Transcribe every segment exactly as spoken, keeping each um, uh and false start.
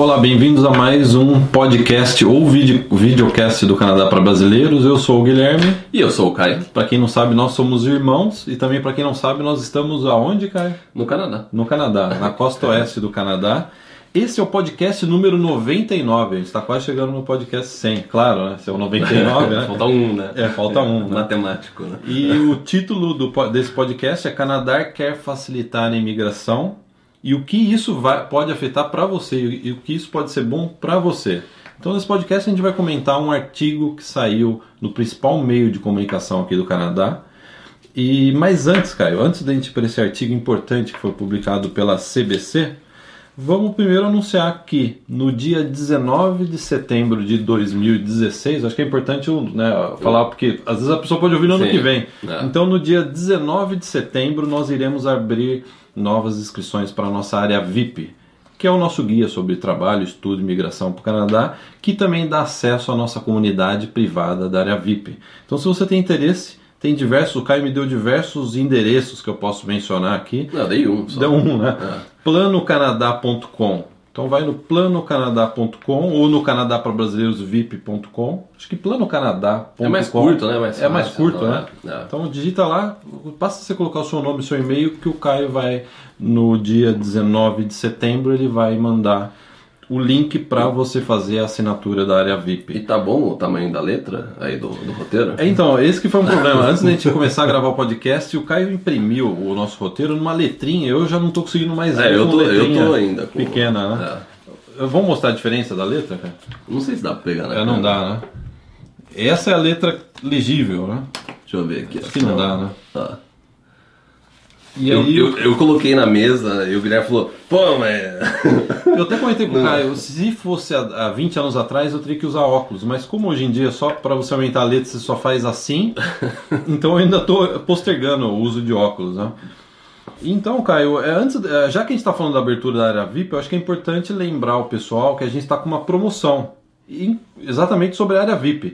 Olá, bem-vindos a mais um podcast ou vídeo, videocast do Canadá para brasileiros. Eu sou o Guilherme. E eu sou o Caio. Para quem não sabe, nós somos irmãos. E também para quem não sabe, nós estamos aonde, Caio? No Canadá. No Canadá, na costa oeste do Canadá. Esse é o podcast número noventa e nove. A gente está quase chegando no podcast cem. Claro, né? Esse é o noventa e nove, né? Falta um, né? É, falta um. Né? Matemático, né? E o título do, desse podcast é Canadá quer facilitar a imigração. E o que isso vai, pode afetar para você e o que isso pode ser bom para você. Então, nesse podcast, a gente vai comentar um artigo que saiu no principal meio de comunicação aqui do Canadá. E, mas antes, Caio, antes da gente ir para esse artigo importante que foi publicado pela C B C, vamos primeiro anunciar que no dia dezenove de setembro de dois mil e dezesseis, acho que é importante, né, falar, porque às vezes a pessoa pode ouvir no ano Sim. que vem. É. Então, no dia dezenove de setembro, nós iremos abrir novas inscrições para a nossa área V I P, que é o nosso guia sobre trabalho, estudo e migração para o Canadá, que também dá acesso à nossa comunidade privada da área V I P. Então, se você tem interesse, tem diversos, o Caio me deu diversos endereços que eu posso mencionar aqui. Não, dei um só. Deu um, né? É. plano canadá ponto com. Então vai no plano canadá ponto com ou no Canadá para Brasileiros V I P ponto com. Acho que plano canadá ponto com É mais curto, né? Mais é mais fácil, curto, não né? é? É. Então digita lá, basta você colocar o seu nome e seu e-mail que o Caio vai, no dia dezenove de setembro, ele vai mandar o link para você fazer a assinatura da área V I P. E tá bom o tamanho da letra aí do, do roteiro? É, então, esse que foi um problema. Antes da gente começar a gravar o podcast, o Caio imprimiu o nosso roteiro numa letrinha. Eu já não tô conseguindo mais É, ver eu com tô, eu letrinha tô ainda com... pequena, né? É. Vamos mostrar a diferença da letra, cara? Não sei se dá pra pegar, né? É, não dá, né? Essa é a letra legível, né? Deixa eu ver aqui. Acho que não dá, né? Tá. E Eu, aí, eu, eu coloquei na mesa e o Guilherme falou, pô, mas... eu até comentei com o Não. Caio, se fosse há há vinte anos atrás eu teria que usar óculos, mas como hoje em dia só para você aumentar a letra você só faz assim, então eu ainda estou postergando o uso de óculos, né? Então, Caio, é, antes, é, já que a gente está falando da abertura da área V I P, eu acho que é importante lembrar o pessoal que a gente está com uma promoção em- exatamente sobre a área V I P.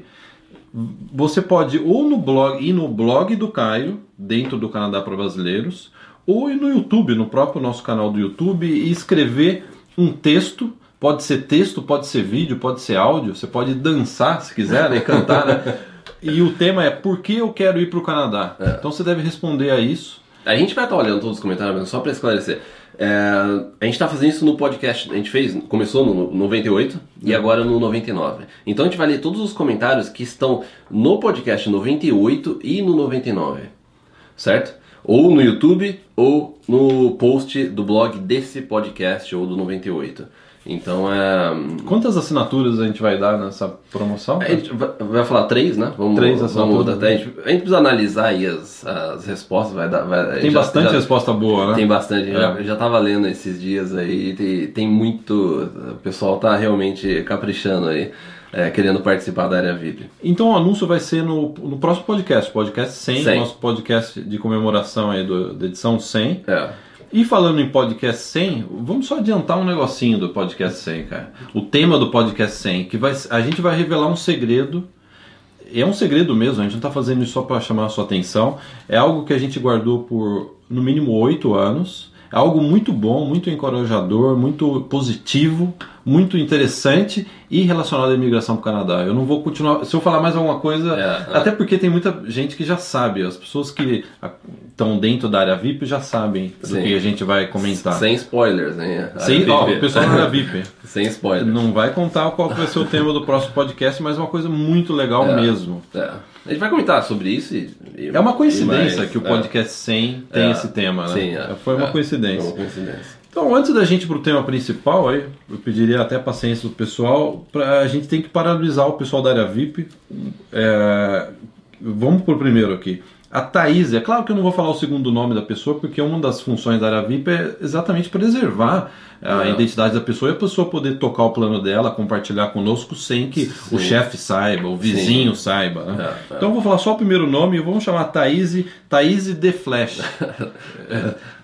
Você pode ou no blog, ir no blog do Caio, dentro do Canadá para Brasileiros, ou ir no YouTube, no próprio nosso canal do YouTube, e escrever um texto. Pode ser texto, pode ser vídeo, pode ser áudio, você pode dançar se quiser, né, cantar, né? E o tema é por que eu quero ir para o Canadá? É. Então você deve responder a isso. A gente vai estar olhando todos os comentários, mas só para esclarecer. É, a gente está fazendo isso no podcast. A gente fez, começou no noventa e oito e agora no noventa e nove. Então a gente vai ler todos os comentários que estão no podcast noventa e oito e no noventa e nove. Certo? Ou no YouTube ou no post do blog desse podcast ou do noventa e oito. Então é. Quantas assinaturas a gente vai dar nessa promoção? A gente vai vai falar três, né? Vamos, Três vamos assinaturas. até, a, gente, a gente precisa analisar aí as, as respostas. Vai dar, vai, a gente Tem já- bastante já- resposta boa, né? Tem bastante, É. já, já tava lendo esses dias aí, tem, tem muito, o pessoal tá realmente caprichando aí, é, querendo participar da área V I P. Então o anúncio vai ser no, no próximo podcast, podcast cem, cem. nosso podcast de comemoração aí do, da edição cem. É, E falando em podcast cem, vamos só adiantar um negocinho do podcast cem, cara. O tema do podcast cem, que vai, a gente vai revelar um segredo. É um segredo mesmo, a gente não está fazendo isso só para chamar a sua atenção. É algo que a gente guardou por no mínimo oito anos. É algo muito bom, muito encorajador, muito positivo, muito interessante e relacionado à imigração para o Canadá. Eu não vou continuar. Se eu falar mais alguma coisa, É, até porque tem muita gente que já sabe. As pessoas que estão dentro da área V I P já sabem do Sim. que a gente vai comentar. sem spoilers, né? Sem, Área ó, V I P. o pessoal da área V I P Sem spoilers. não vai contar qual vai ser o tema do próximo podcast, mas é uma coisa muito legal É. mesmo. É. A gente vai comentar sobre isso e... e- É uma coincidência e mais, que o é. podcast cem tem É. esse tema, né? Sim, é. Foi uma É. coincidência. Foi uma coincidência. Então, antes da gente ir para o tema principal, aí, eu pediria até paciência do pessoal, pra, a gente tem que paralisar o pessoal da área V I P. É, vamos por primeiro aqui. A Thaís, é claro que eu não vou falar o segundo nome da pessoa, porque uma das funções da área V I P é exatamente preservar a É. identidade da pessoa e a pessoa poder tocar o plano dela, compartilhar conosco sem que Sim. o chefe saiba, o vizinho Sim. saiba. Né? É, é. Então eu vou falar só o primeiro nome e vamos chamar Thaís, Thaís The Flash.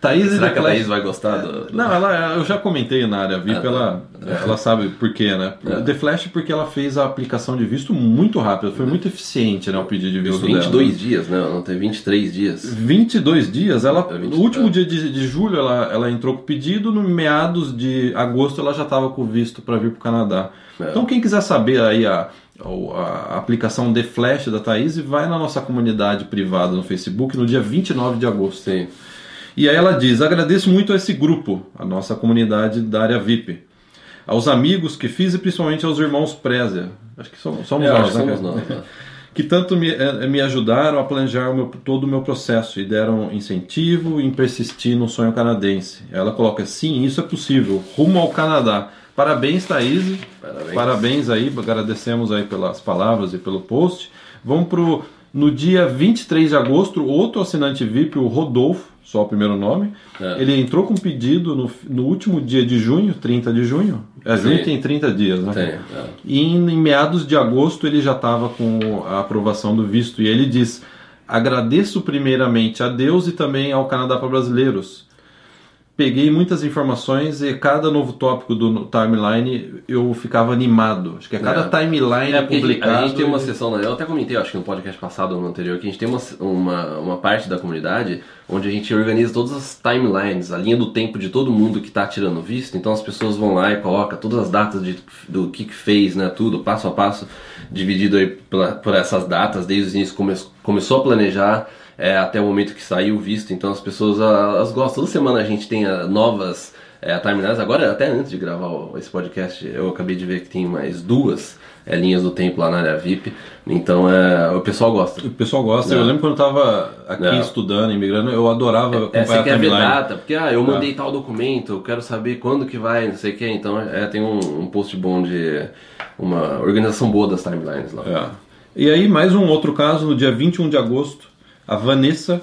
Thaís Será The que a Flash... Thaís vai gostar do... Não, ela, eu já comentei na área V I P, Ah, ela, ela sabe por quê, né? É. The Flash porque ela fez a aplicação de visto muito rápido, foi muito eficiente, né, o pedido de visto vinte e dois dela. dias, né? Não tem vinte e três dias. vinte e dois dias, ela, É, vinte, no último é. dia de, de julho ela, ela entrou com o pedido, no meados de agosto ela já estava com o visto para vir para o Canadá. É. Então quem quiser saber aí a, a, a aplicação The Flash da Thaís, vai na nossa comunidade privada no Facebook no dia vinte e nove de agosto. Sim. E aí ela diz: agradeço muito a esse grupo, a nossa comunidade da área V I P, aos amigos que fiz e principalmente aos irmãos Prezer, acho que somos, somos É, nós, acho que né, somos cara? nós, né? Que tanto me, eh, me ajudaram a planejar o meu, todo o meu processo e deram incentivo em persistir no sonho canadense. Ela coloca: sim, isso é possível, rumo ao Canadá. Parabéns, Thaís. Parabéns. Parabéns aí, agradecemos aí pelas palavras e pelo post. Vamos pro no dia vinte e três de agosto, outro assinante V I P, o Rodolfo, só o primeiro nome, É. ele entrou com pedido no, no último dia de junho, trinta de junho. É, junho Sim. tem trinta dias, né? Tem, é. E em, em meados de agosto ele já estava com a aprovação do visto. E ele diz: agradeço primeiramente a Deus e também ao Canadá para Brasileiros. Peguei muitas informações e cada novo tópico do timeline eu ficava animado. Acho que a cada É. timeline É, porque publicado... a gente tem uma ele- sessão, eu até comentei, acho que no podcast passado ou no anterior, que a gente tem uma, uma, uma parte da comunidade onde a gente organiza todas as timelines, a linha do tempo de todo mundo que está tirando visto. Então as pessoas vão lá e colocam todas as datas de, do que, que fez, né, tudo, passo a passo, dividido aí pela, por essas datas, desde o início come, começou a planejar, é, até o momento que saiu o visto. Então as pessoas elas gostam. Toda semana a gente tem ah, novas é, timelines. Agora, até antes de gravar o- esse podcast, eu acabei de ver que tem mais duas é, linhas do tempo lá na área V I P. Então é, o pessoal gosta. O pessoal gosta. Não. Eu lembro quando eu estava aqui Não. estudando, imigrando, eu adorava É, acompanhar você a quer ver timeline. data, porque ah, eu mandei tal documento, eu quero saber quando que vai, não sei o que. Então é, tem um, um post bom de uma organização boa das timelines lá. É. E aí, mais um outro caso, no dia vinte e um de agosto, a Vanessa...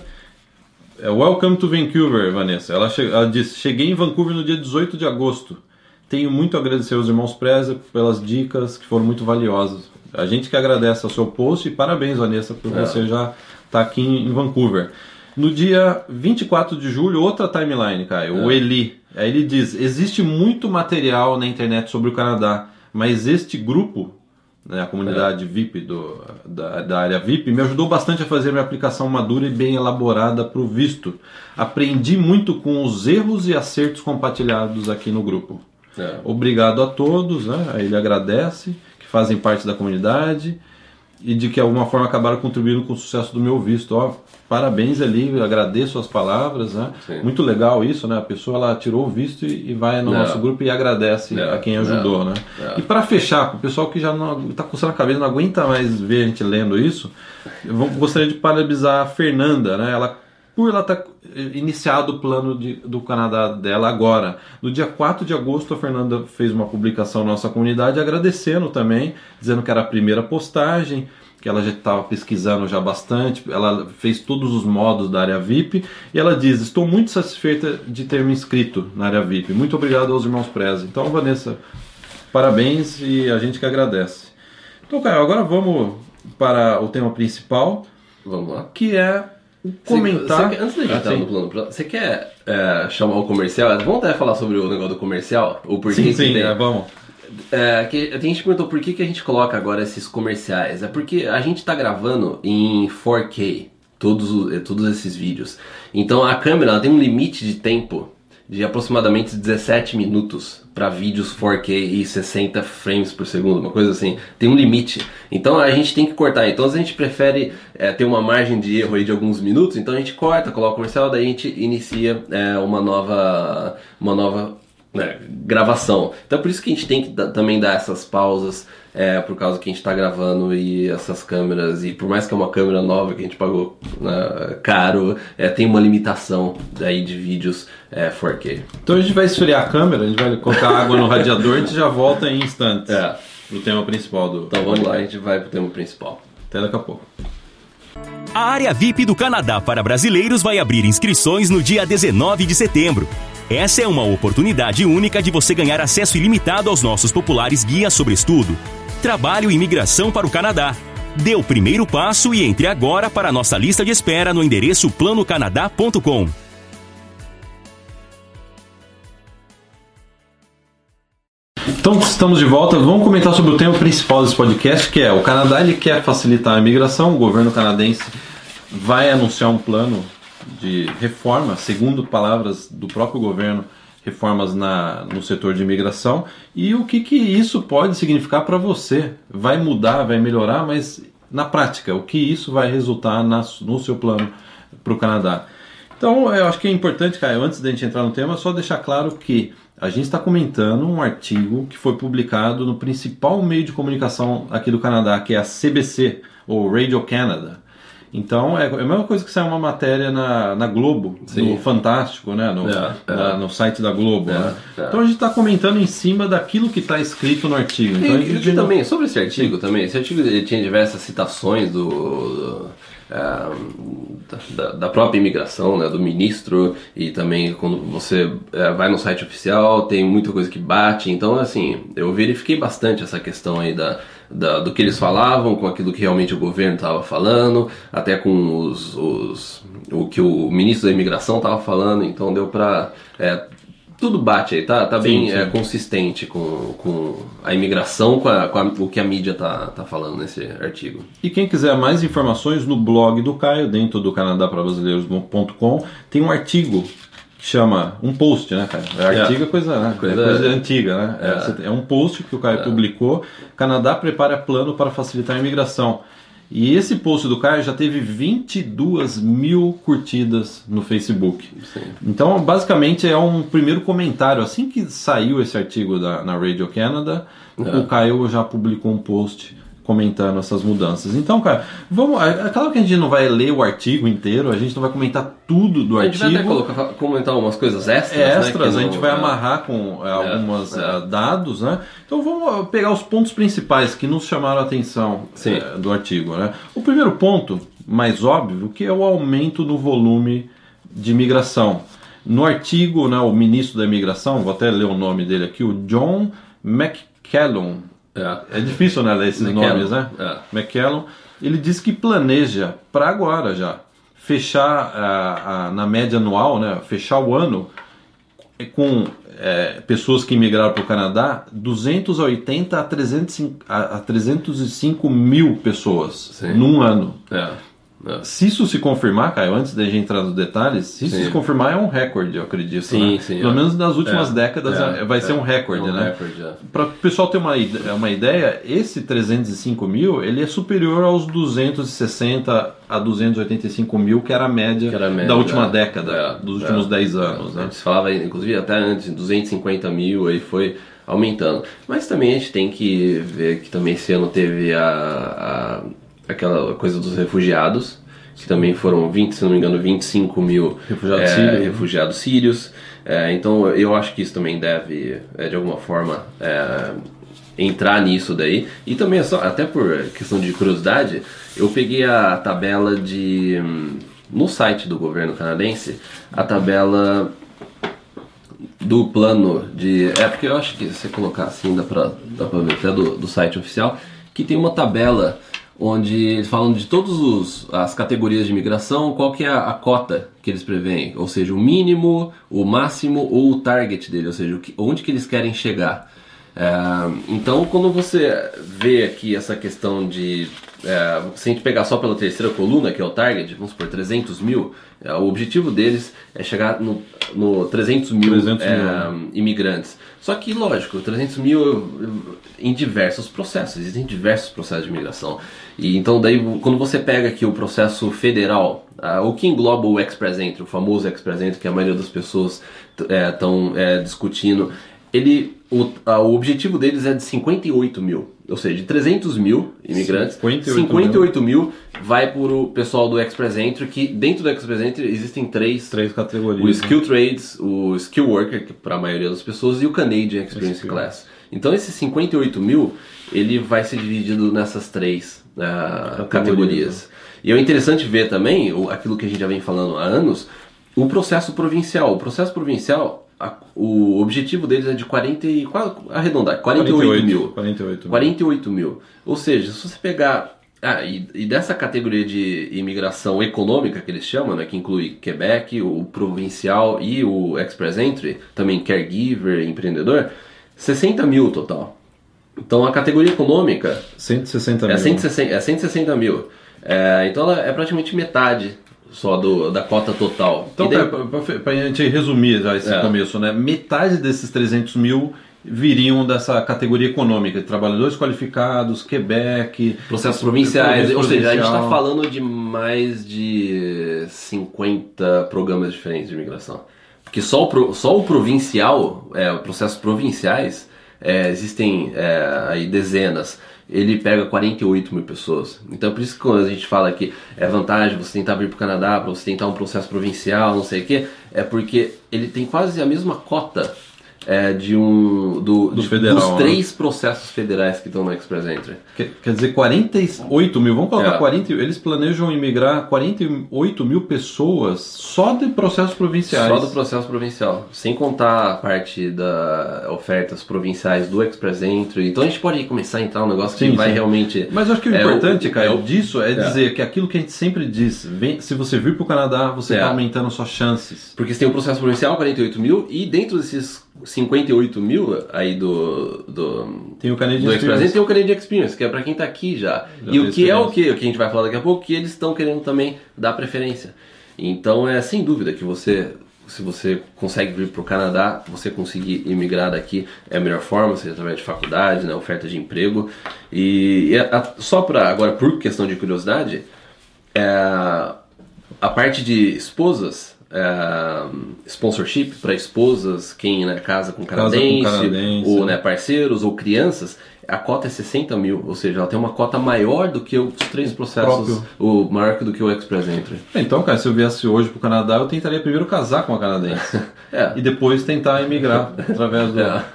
é, Welcome to Vancouver, Vanessa. Ela, che... ela disse: cheguei em Vancouver no dia dezoito de agosto. Tenho muito a agradecer aos irmãos Prezer pelas dicas que foram muito valiosas. A gente que agradece ao seu post e parabéns, Vanessa, por É. você já estar aqui em Vancouver. No dia vinte e quatro de julho, outra timeline, Caio, o É. Eli. Aí ele diz: existe muito material na internet sobre o Canadá, mas este grupo, né, a comunidade V I P do, da, da área V I P, me ajudou bastante a fazer minha aplicação madura e bem elaborada para o visto. Aprendi muito com os erros e acertos compartilhados aqui no grupo. É. Obrigado a todos, né? Aí ele agradece, que fazem parte da comunidade e de que de alguma forma acabaram contribuindo com o sucesso do meu visto. Ó, parabéns, Eli, agradeço as palavras, né? Sim. Muito legal isso, né? A pessoa ela tirou o visto e, e vai no Não. nosso grupo e agradece Não. a quem ajudou, Não. né? Não. E para fechar, para o pessoal que já não está coçando a cabeça, não aguenta mais ver a gente lendo isso, eu vou- gostaria de parabenizar a Fernanda, né? Ela, por ela ter iniciado o plano de, do Canadá dela agora. No dia quatro de agosto, a Fernanda fez uma publicação na nossa comunidade agradecendo também, dizendo que era a primeira postagem, que ela já estava pesquisando já bastante, ela fez todos os modos da área V I P, e ela diz: estou muito satisfeita de ter me inscrito na área V I P. Muito obrigado aos irmãos Preza. Então, Vanessa, parabéns e a gente que agradece. Então, Caio, agora vamos para o tema principal, Vamos lá. que é o Você- comentar... você quer- antes da gente Ah, entrar sim. no plano, você quer é, chamar o comercial? Vamos até falar sobre o negócio do comercial? O porquê Sim, que sim, tem. é, vamos. É, que, a gente perguntou por que, que a gente coloca agora esses comerciais. É porque a gente tá gravando em quatro K todos, os- eh, todos esses vídeos. Então a câmera ela tem um limite de tempo de aproximadamente dezessete minutos para vídeos quatro K e sessenta frames por segundo, uma coisa assim. Tem um limite. Então a gente tem que cortar. Então a gente prefere é, ter uma margem de erro aí de alguns minutos. Então a gente corta, coloca o comercial, daí a gente inicia é, uma nova... Uma nova né, gravação. Então é por isso que a gente tem que da- também dar essas pausas, é, por causa que a gente está gravando e essas câmeras, e por mais que é uma câmera nova que a gente pagou né, caro, é, tem uma limitação daí de vídeos é, quatro K. Então a gente vai esfriar a câmera, a gente vai colocar água no radiador e a gente já volta em instantes É. pro tema principal do... Então vamos lá, a gente vai pro tema principal. Até daqui a pouco. A área V I P do Canadá para brasileiros vai abrir inscrições no dia dezenove de setembro. Essa é uma oportunidade única de você ganhar acesso ilimitado aos nossos populares guias sobre estudo, trabalho e imigração para o Canadá. Dê o primeiro passo e entre agora para a nossa lista de espera no endereço plano canadá ponto com. Então estamos de volta, vamos comentar sobre o tema principal desse podcast, que é o Canadá ele quer facilitar a imigração, o governo canadense vai anunciar um plano de reforma, segundo palavras do próprio governo, reformas na, no setor de imigração, e o que, que isso pode significar para você? Vai mudar, vai melhorar, mas na prática, o que isso vai resultar na, no seu plano para o Canadá? Então eu acho que é importante, Caio, antes da gente entrar no tema, só deixar claro que a gente está comentando um artigo que foi publicado no principal meio de comunicação aqui do Canadá, que é a C B C, ou Radio Canada. Então é a mesma coisa que sair uma matéria na, na Globo, Sim. no Fantástico, né? no, é, na, é. no site da Globo. É, né? é. Então a gente está comentando em cima daquilo que está escrito no artigo. Então, e, a gente e não... também, sobre esse artigo Sim. também, esse artigo ele tinha diversas citações do... do... Uh, da, da própria imigração, né, do ministro, e também quando você uh, vai no site oficial tem muita coisa que bate, então assim, eu verifiquei bastante essa questão aí da, da, do que eles falavam com aquilo que realmente o governo estava falando, até com os, os, o que o ministro da imigração estava falando, então deu pra... É, tudo bate aí, tá, tá bem sim, sim. É, consistente com, com a imigração, com, a, com a, o que a mídia tá, tá falando nesse artigo. E quem quiser mais informações, no blog do Caio, dentro do canadá para brasileiros ponto com, tem um artigo que chama, um post, né, Caio? É artigo é coisa, né? coisa, é coisa antiga, né? É. é um post que o Caio é. publicou, Canadá prepara plano para facilitar a imigração. E esse post do Caio já teve vinte e duas mil curtidas no Facebook. Sim. Então, basicamente, é um primeiro comentário. Assim que saiu esse artigo da, na Radio Canada, é. o Caio já publicou um post comentando essas mudanças. Então, cara, vamos. É claro que a gente não vai ler o artigo inteiro, a gente não vai comentar tudo do artigo. A gente artigo. vai até colocar, comentar umas coisas extras. Extras, né, a gente não, vai é, amarrar com é, alguns é, é. dados, né? Então vamos pegar os pontos principais que nos chamaram a atenção é, do artigo, né? O primeiro ponto, mais óbvio, que é o aumento no volume de imigração. No artigo, né, o ministro da imigração, vou até ler o nome dele aqui, o John McCallum. É. é difícil, né, ler esses McCallum. nomes, né? É. McCallum, ele diz que planeja para agora já fechar a, a, na média anual, né, fechar o ano com é, pessoas que imigraram para o Canadá, duzentos e oitenta a trezentos e cinco mil pessoas Sim. num ano. É. É. Se isso se confirmar, Caio, antes da gente entrar nos detalhes, se isso sim. se confirmar é um recorde, eu acredito. Sim, né? sim, Pelo é. menos nas últimas é. décadas é. vai é. ser um recorde, é um né? É. Para o pessoal ter uma, uma ideia, esse trezentos e cinco mil ele é superior aos duzentos e sessenta a duzentos e oitenta e cinco mil, que era a média, era a média da última é. década, é. dos últimos é. dez anos. Né? A gente falava, inclusive, até antes, duzentos e cinquenta mil, aí foi aumentando. Mas também a gente tem que ver que também esse ano teve a... a aquela coisa dos refugiados, que também foram vinte, se não me engano, vinte e cinco mil refugiados, é, sírios. refugiados sírios. É, então eu acho que isso também deve, é, de alguma forma, é, entrar nisso daí. E também, só, até por questão de curiosidade, eu peguei a tabela de... no site do governo canadense, a tabela do plano de... É, porque eu acho que se você colocar assim, dá pra, dá pra ver até do, do site oficial, que tem uma tabela onde eles falam de todas as categorias de imigração, qual que é a, a cota que eles preveem, ou seja, o mínimo, o máximo ou o target dele, ou seja, o que, onde que eles querem chegar. É, então, quando você vê aqui essa questão de... É, se a gente pegar só pela terceira coluna, que é o target, vamos supor, trezentos mil, é, o objetivo deles é chegar no, no trezentos mil, trezentos mil é, imigrantes. Só que, lógico, trezentos mil em diversos processos, existem diversos processos de imigração. E então, daí, quando você pega aqui o processo federal, uh, o que engloba o Express Entry, o famoso Express Entry, que a maioria das pessoas estão é, é, discutindo, ele, o, uh, o objetivo deles é de cinquenta e oito mil. Ou seja, de trezentos mil imigrantes, cinquenta e oito mil vai para o pessoal do Express Entry, que dentro do Express Entry existem três, três categorias. O Skill Trades, o Skill Worker, que para a maioria das pessoas, e o Canadian Experience Class. Então esses cinquenta e oito mil, ele vai ser dividido nessas três uh, categorias. E é interessante ver também, aquilo que a gente já vem falando há anos, o processo provincial. O processo provincial... A, o objetivo deles é de quarenta e arredondar, quarenta e oito mil. quarenta e oito mil. quarenta e oito mil. Ou seja, se você pegar... Ah, e, e dessa categoria de imigração econômica que eles chamam, né, que inclui Quebec, o provincial e o Express Entry, também caregiver, empreendedor, sessenta mil total. Então a categoria econômica cento e sessenta mil. É cento e sessenta, é cento e sessenta mil. É, então ela é praticamente metade só do, da cota total. Então, daí... para a gente resumir já esse é. começo, né? Metade desses trezentos mil viriam dessa categoria econômica, trabalhadores qualificados, Quebec... Processos provinciais, ou seja, a gente está falando de mais de cinquenta programas diferentes de imigração. Porque só o, só o provincial, é, processos provinciais, é, existem é, aí dezenas. Ele pega quarenta e oito mil pessoas. Então por isso que quando a gente fala que é vantagem você tentar vir para o Canadá, para você tentar um processo provincial, não sei o que, é porque ele tem quase a mesma cota é, de um do, do de, federal, dos três né? processos federais que estão no Express Entry. Quer, quer dizer, quarenta e oito mil, vamos colocar é. quarenta, eles planejam imigrar quarenta e oito mil pessoas só de processos provinciais. Só do processo provincial, sem contar a parte das ofertas provinciais do Express Entry. Então a gente pode começar a entrar um negócio sim, que vai sim. realmente... Mas eu acho que o é, importante, o, Caio, é, disso é, é dizer que aquilo que a gente sempre diz, vem, se você vir para o Canadá, você está é. aumentando suas chances. Porque você tem o processo provincial, quarenta e oito mil, e dentro desses cinquenta e oito mil aí do, do, tem o Canadian do Experience. Express, tem o Canadian Experience, que é para quem está aqui já. já e o que é o que? O que a gente vai falar daqui a pouco, que eles estão querendo também dar preferência. Então é sem dúvida que você, se você consegue vir para o Canadá, você conseguir imigrar daqui é a melhor forma, seja através de faculdade, né, oferta de emprego. E, e a, só para agora, por questão de curiosidade, é, a parte de esposas, Uh, sponsorship para esposas, quem né, casa com canadense, casa com canadense ou né, parceiros ou crianças, a cota é sessenta mil, ou seja, ela tem uma cota maior do que os três processos, o maior do que o Express Entry. Então, cara, se eu viesse hoje para o Canadá, eu tentaria primeiro casar com a canadense é. e depois tentar emigrar através do... É,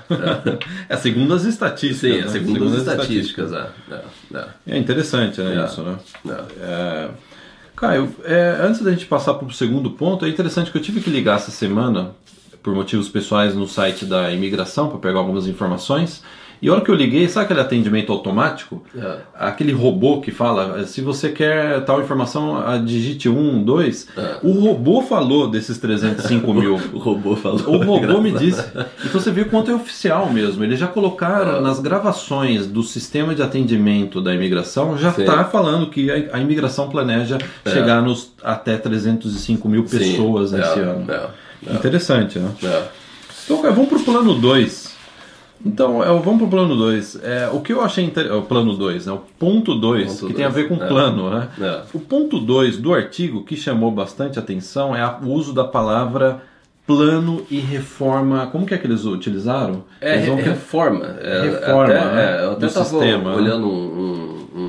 é segundo as estatísticas. Sim, né? segundo, segundo as estatísticas. estatísticas. É, é. é interessante, né, é. isso, né? É. É... Caio, é, antes da gente passar para o segundo ponto, é interessante que eu tive que ligar essa semana, por motivos pessoais, no site da imigração para pegar algumas informações. E a hora que eu liguei, sabe aquele atendimento automático? É. Aquele robô que fala, se você quer tal informação, digite um, dois. É. O robô falou desses trezentos e cinco mil. O robô falou. O robô me disse. Então você vê o quanto é oficial mesmo. Eles já colocaram é. nas gravações do sistema de atendimento da imigração, já está falando que a, a imigração planeja é. chegar nos até trezentos e cinco mil pessoas Sim. nesse é. ano. É. É. Interessante, né? É. Então, cara, vamos para o plano dois. Então, é, vamos para o plano dois. É, o que eu achei interessante. O plano dois, né? O ponto dois, que dois. tem a ver com é. plano, né? É. O ponto dois do artigo que chamou bastante atenção é a, o uso da palavra plano e reforma. Como que é que eles utilizaram? É, eles vão... reforma. É, reforma, até, né? É, eu até estava sistema, olhando um, um,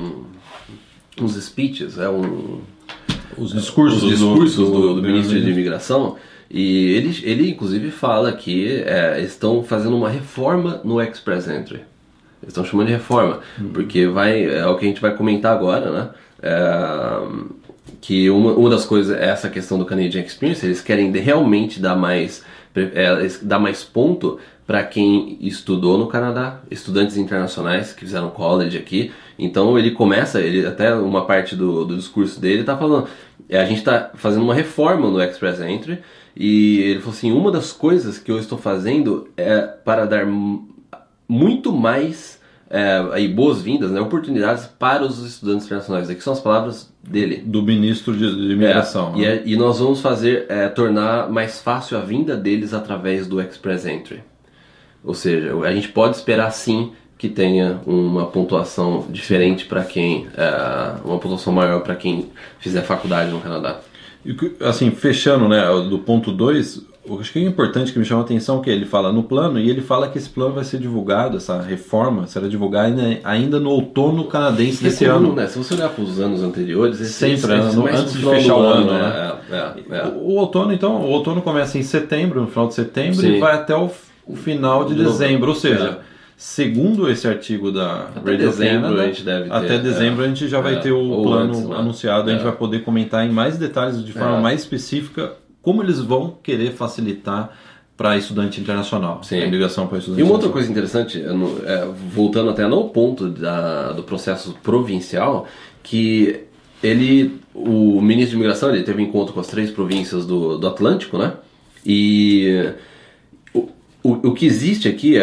um, uns speeches, é um... Os discursos, os discursos do, do, do, do ministro ministro de Imigração. E ele, ele inclusive fala que é, estão fazendo uma reforma no Express Entry. Eles estão chamando de reforma, uhum. porque vai, é o que a gente vai comentar agora, né? É, que uma, uma das coisas é essa questão do Canadian Experience. Eles querem de, realmente dar mais, é, dar mais ponto para quem estudou no Canadá, estudantes internacionais que fizeram college aqui. Então ele começa, ele até uma parte do, do discurso dele está falando, é, a gente está fazendo uma reforma no Express Entry. E ele falou assim, uma das coisas que eu estou fazendo é para dar muito mais é, aí, boas-vindas, né, oportunidades para os estudantes internacionais. Aqui são as palavras dele. Do ministro de, de imigração. É, né? e, é, e nós vamos fazer, é, tornar mais fácil a vinda deles através do Express Entry. Ou seja, a gente pode esperar sim que tenha uma pontuação diferente para quem, é, uma pontuação maior para quem fizer faculdade no Canadá. Assim, fechando, né, do ponto dois, acho que é importante que me chama a atenção que ele fala no plano, e ele fala que esse plano vai ser divulgado, essa reforma será divulgada ainda no outono canadense desse é comum, ano. né? Se você olhar para os anos anteriores, esse, sempre esse, ano, esse antes de fechar o ano, ano né? É, é, é. O, o outono, então, o outono começa em setembro, no final de setembro, Sim. e vai até o, o final de, de dezembro, ou seja... É. Segundo esse artigo da até Radio dezembro Canada, a gente deve ter, até dezembro é, a gente já vai é, ter o plano antes, né? anunciado, a gente é. vai poder comentar em mais detalhes, de forma é. mais específica, como eles vão querer facilitar para estudante internacional, Sim. a imigração para estudante E uma outra internacional. coisa interessante, é, voltando até no ponto da, do processo provincial, que ele, o ministro de imigração, ele teve encontro com as três províncias do, do Atlântico, né? E o, o, o que existe aqui é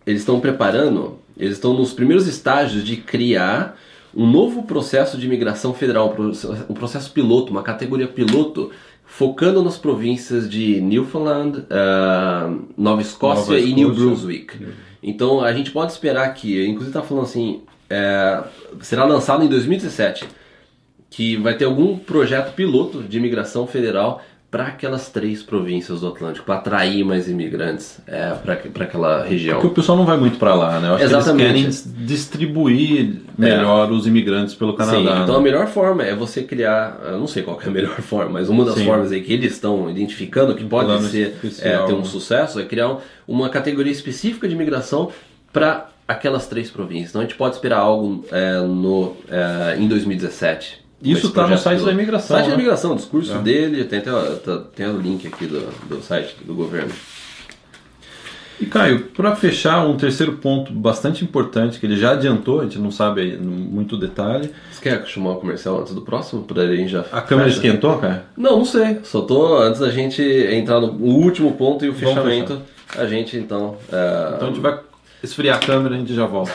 eles estão preparando, eles estão nos primeiros estágios de criar um novo processo de imigração federal, um processo, um processo piloto, uma categoria piloto, focando nas províncias de Newfoundland, uh, Nova Escócia Nova e New Escócia. Brunswick. Então a gente pode esperar que, inclusive está falando assim, é, será lançado em dois mil e dezessete, que vai ter algum projeto piloto de imigração federal para aquelas três províncias do Atlântico, para atrair mais imigrantes é, para aquela região. Porque o pessoal não vai muito para lá, né? Eu acho Exatamente. que eles querem distribuir melhor é. os imigrantes pelo Canadá. Sim, então né? a melhor forma é você criar, eu não sei qual que é a melhor forma, mas uma das Sim. formas aí que eles estão identificando que pode Plano ser é, ter um sucesso é criar uma categoria específica de imigração para aquelas três províncias. Então a gente pode esperar algo é, no, é, em dois mil e dezessete. Isso está no site do, da imigração. Site né? da imigração, o discurso é. dele, tem até tem o link aqui do, do site do governo. E Caio, para fechar, um terceiro ponto bastante importante que ele já adiantou, a gente não sabe muito detalhe. Você quer chamar o comercial antes do próximo? Por aí já a câmera fecha. esquentou, Caio? Não, não sei. Só tô antes da gente entrar no último ponto e o Vamos fechamento. fechar. A gente então. É... Então a gente vai esfriar a câmera e a gente já volta.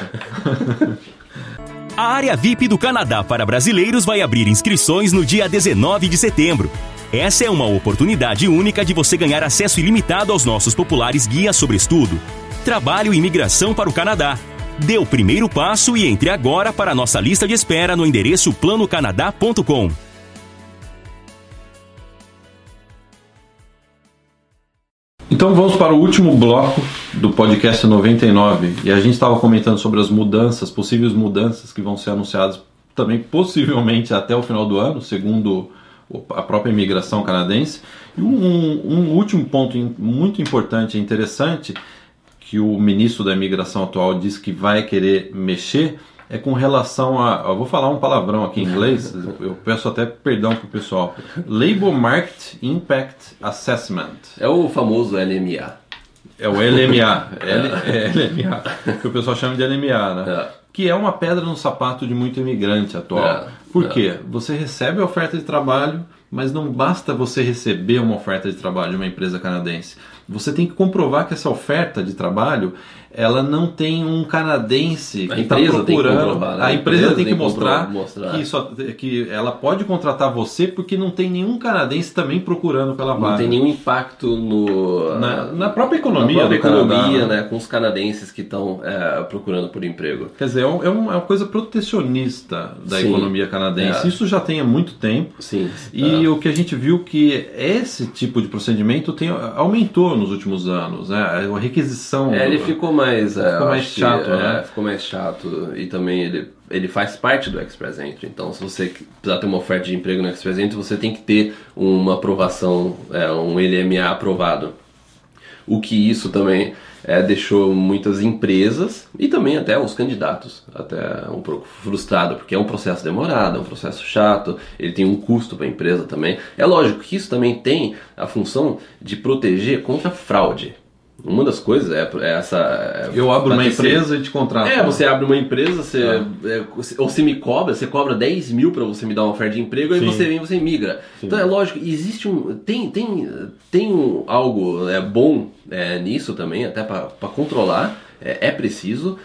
A área V I P do Canadá para brasileiros vai abrir inscrições no dia dezenove de setembro. Essa é uma oportunidade única de você ganhar acesso ilimitado aos nossos populares guias sobre estudo, trabalho e imigração para o Canadá. Dê o primeiro passo e entre agora para a nossa lista de espera no endereço plano canadá ponto com. Então vamos para o último bloco do podcast noventa e nove. E a gente estava comentando sobre as mudanças, possíveis mudanças que vão ser anunciadas também possivelmente até o final do ano, segundo a própria imigração canadense. E um, um último ponto muito importante e interessante que o ministro da imigração atual disse que vai querer mexer é com relação a... Eu vou falar um palavrão aqui em inglês, eu peço até perdão pro pessoal. Labor Market Impact Assessment. É o famoso L M A. É o L M A. L, é L M A, que o pessoal chama de L M A, né? É. Que é uma pedra no sapato de muito imigrante atual. É. Por É. quê? Você recebe a oferta de trabalho, mas não basta você receber uma oferta de trabalho de uma empresa canadense. Você tem que comprovar que essa oferta de trabalho ela não tem um canadense que está procurando. Tem que comprovar, né? A empresa tem que tem que mostrar, mostrar. Que, só, que ela pode contratar você porque não tem nenhum canadense também procurando pela vaga. Não tem nenhum impacto no, na, na própria economia, na própria do economia, Canadá, né? Com os canadenses que estão é, procurando por emprego. Quer dizer, é, um, é uma coisa protecionista da Sim. economia canadense. É. Isso já tem há muito tempo. Sim. E é. o que a gente viu que esse tipo de procedimento tem, aumentou nos últimos anos, né? A requisição. É, ele ficou mais, é, ficou mais que, chato, é, né? Ficou mais chato e também ele, ele faz parte do Express Entry. Então, se você precisar ter uma oferta de emprego no Express Entry, você tem que ter uma aprovação, é, um L M A aprovado. O que isso também é, deixou muitas empresas e também até os candidatos até um pouco frustrados, porque é um processo demorado, é um processo chato, ele tem um custo para a empresa também. É lógico que isso também tem a função de proteger contra fraude. Uma das coisas é, é essa... É, eu abro uma ter, empresa e te contrato. É, você abre uma empresa, você, é. É, ou você me cobra, você cobra dez mil para você me dar uma oferta de emprego, aí você vem e você migra. Sim. Então é lógico, existe um... Tem, tem, tem um, algo é, bom é, nisso também, até para controlar, é, é preciso,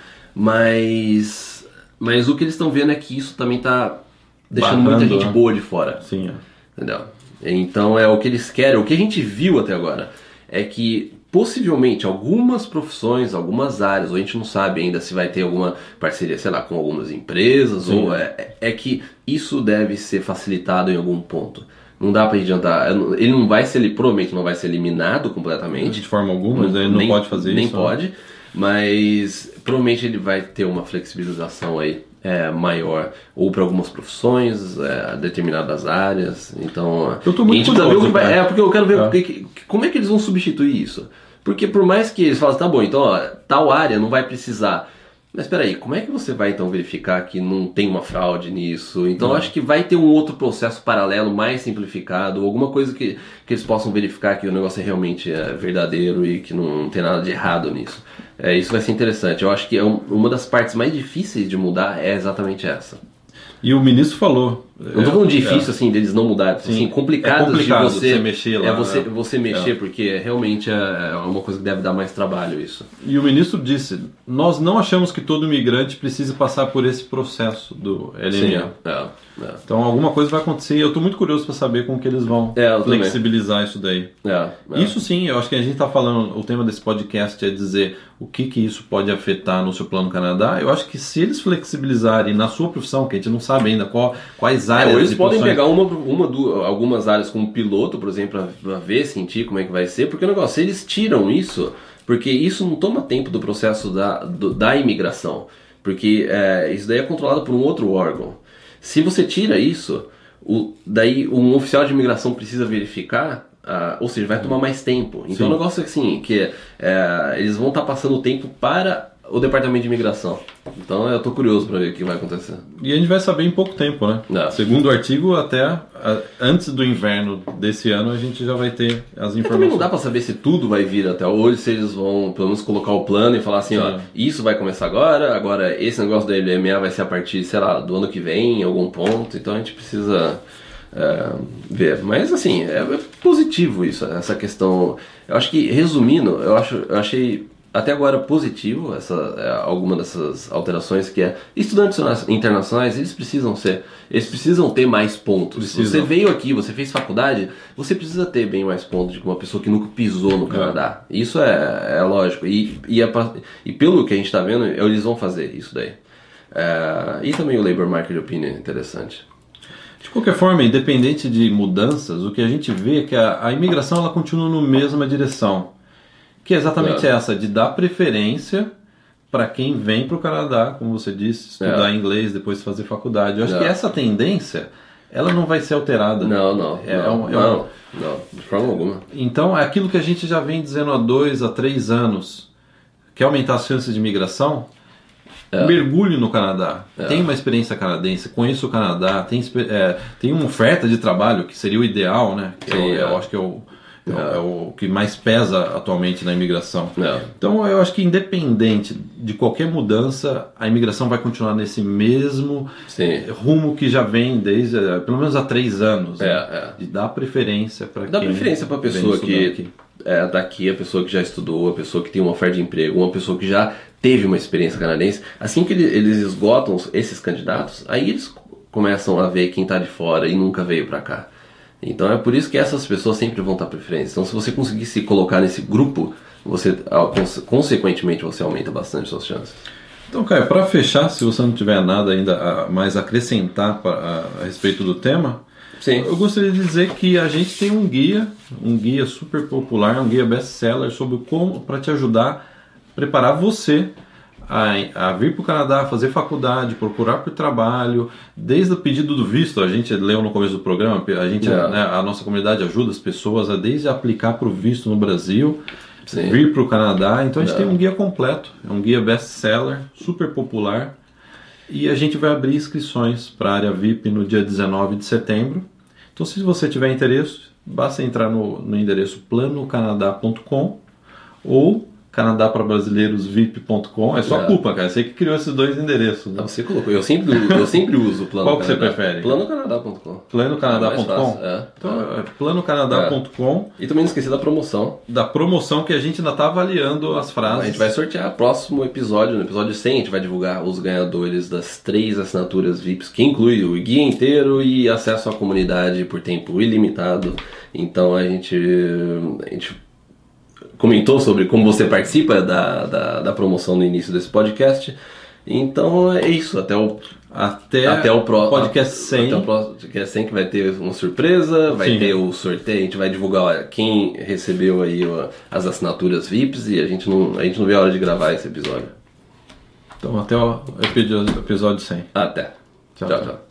mas, mas o que eles estão vendo é que isso também está deixando Barrando, muita gente né? boa de fora. Sim. É. Entendeu? Então é o que eles querem, o que a gente viu até agora é que possivelmente algumas profissões, algumas áreas, ou a gente não sabe ainda se vai ter alguma parceria, sei lá, com algumas empresas, Sim. ou é, é que isso deve ser facilitado em algum ponto. Não dá pra adiantar, ele não vai ser, ele provavelmente não vai ser eliminado completamente. De forma alguma, mas ele não nem, pode fazer nem isso. Nem pode, né? Mas provavelmente ele vai ter uma flexibilização aí é, maior, ou para algumas profissões, é, determinadas áreas. Então, eu tô muito curioso, curioso, vai, é porque eu quero ver é. porque, como é que eles vão substituir isso. Porque por mais que eles falem, tá bom, então ó, tal área não vai precisar. Mas espera aí, como é que você vai então verificar que não tem uma fraude nisso? Então eu acho que vai ter um outro processo paralelo mais simplificado, alguma coisa que, que eles possam verificar que o negócio é realmente é verdadeiro e que não, não tem nada de errado nisso. É, isso vai ser interessante. Eu acho que é um, uma das partes mais difíceis de mudar é exatamente essa. E o ministro falou, Não tô falando difícil, é. assim, deles não mudarem, assim, complicado, é complicado de você, você mexer lá. É você, né? você mexer, é. porque realmente é uma coisa que deve dar mais trabalho isso. E o ministro disse, nós não achamos que todo imigrante precise passar por esse processo do L M A. Sim, é, é. Então alguma coisa vai acontecer e eu estou muito curioso para saber como que eles vão é, flexibilizar também. Isso daí. É, é. Isso sim, eu acho que a gente está falando, o tema desse podcast é dizer o que, que isso pode afetar no seu plano Canadá. Eu acho que se eles flexibilizarem na sua profissão, que a gente não sabe ainda qual, quais áreas... É, eles de podem profissões... pegar uma, uma do, algumas áreas como piloto, por exemplo, para ver, sentir como é que vai ser, porque o negócio, se eles tiram isso, porque isso não toma tempo do processo da, do, da imigração, porque é, isso daí é controlado por um outro órgão. Se você tira isso, o, daí um oficial de imigração precisa verificar, ah, ou seja, vai tomar mais tempo. Então Sim. o negócio é assim, que é, eles vão estar passando o tempo para o departamento de imigração. Então eu tô curioso para ver o que vai acontecer. E a gente vai saber em pouco tempo, né? Não. Segundo o artigo, até a, antes do inverno desse ano a gente já vai ter as informações. Também não dá para saber se tudo vai vir até hoje, se eles vão pelo menos colocar o plano e falar assim, Sim. ó, isso vai começar agora, agora esse negócio do L M A vai ser a partir, sei lá, do ano que vem, em algum ponto, então a gente precisa é, ver. Mas assim, é, é positivo isso, essa questão. Eu acho que, resumindo, eu, acho, eu achei até agora positivo essa, é, alguma dessas alterações, que é estudantes internacionais, eles precisam ser, eles precisam ter mais pontos. Precisam. Você veio aqui, você fez faculdade, você precisa ter bem mais pontos do que uma pessoa que nunca pisou no Canadá. É. Isso é, é lógico. E, e, a, e pelo que a gente está vendo, eles vão fazer isso daí. É, e também o Labor Market Opinion é interessante. De qualquer forma, independente de mudanças, o que a gente vê é que a, a imigração ela continua na mesma direção. Que é exatamente é. essa, de dar preferência para quem vem para o Canadá, como você disse, estudar é. inglês, depois fazer faculdade. Eu acho é. que essa tendência, ela não vai ser alterada. Não, não. É, não, é um, é não, um... não, de forma alguma. Então, é aquilo que a gente já vem dizendo há dois, a três anos, que aumentar as chances de imigração, é. mergulhe no Canadá. É. Tem uma experiência canadense, conheça o Canadá, tem, é, tem uma oferta de trabalho, que seria o ideal, né? Que Sim, eu, é. eu acho que é o... É. é o que mais pesa atualmente na imigração. É. Então eu acho que independente de qualquer mudança, a imigração vai continuar nesse mesmo Sim. rumo que já vem desde pelo menos há três anos. É, né? é. De dar preferência para quem... Dá preferência para a pessoa que é daqui, a pessoa que já estudou, a pessoa que tem uma oferta de emprego, uma pessoa que já teve uma experiência canadense. Assim que eles esgotam esses candidatos, aí eles começam a ver quem está de fora e nunca veio para cá. Então é por isso que essas pessoas sempre vão estar preferência. Então se você conseguir se colocar nesse grupo, você consequentemente você aumenta bastante suas chances. Então, Caio, para fechar, se você não tiver nada ainda a mais acrescentar pra, a, a respeito do tema, Sim. eu gostaria de dizer que a gente tem um guia, um guia super popular, um guia best-seller sobre como para te ajudar a preparar você A, a vir para o Canadá, fazer faculdade, procurar por trabalho, desde o pedido do visto. A gente leu no começo do programa, a, gente, yeah. né, a nossa comunidade ajuda as pessoas a desde aplicar para o visto no Brasil, Sim. vir para o Canadá. Então a gente yeah. tem um guia completo, é um guia best-seller, super popular, e a gente vai abrir inscrições para a área V I P no dia dezenove de setembro. Então se você tiver interesse, basta entrar no, no endereço plano canadá ponto com ou canadá para brasileiros v i p ponto com. É só é. culpa, cara. Você que criou esses dois endereços. Né? Não, você colocou. Eu sempre, eu sempre uso o plano Qual que Canadá. Você prefere? plano canadá ponto com. plano canadá ponto com? É. Então, é plano canadá ponto com. É. E também não esqueci da promoção. Da promoção que a gente ainda está avaliando as frases. A gente vai sortear o próximo episódio. No episódio cem a gente vai divulgar os ganhadores das três assinaturas V I Ps, que inclui o guia inteiro e acesso à comunidade por tempo ilimitado. Então a gente... A gente comentou sobre como você participa da, da, da promoção no início desse podcast. Então é isso, até o, até até o pro, podcast cem. Até o podcast cem que vai ter uma surpresa, vai Sim. ter o sorteio, a gente vai divulgar olha, quem recebeu aí ó, as assinaturas V I Ps e a gente, não, a gente não vê a hora de gravar esse episódio. Então até o episódio cem. Até. Tchau, tchau. tchau. tchau.